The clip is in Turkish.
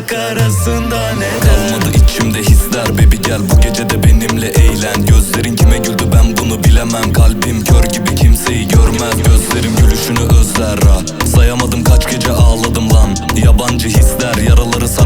şafak arasında neden? Kalmadı içimde hisler baby gel bu gece de benimle eğlen. Gözlerin kime güldü ben bunu bilemem. Kalbim kör gibi kimseyi görmez. Gözlerim gülüşünü özler ha. Sayamadım kaç gece ağladım lan. Yabancı hisler yaraları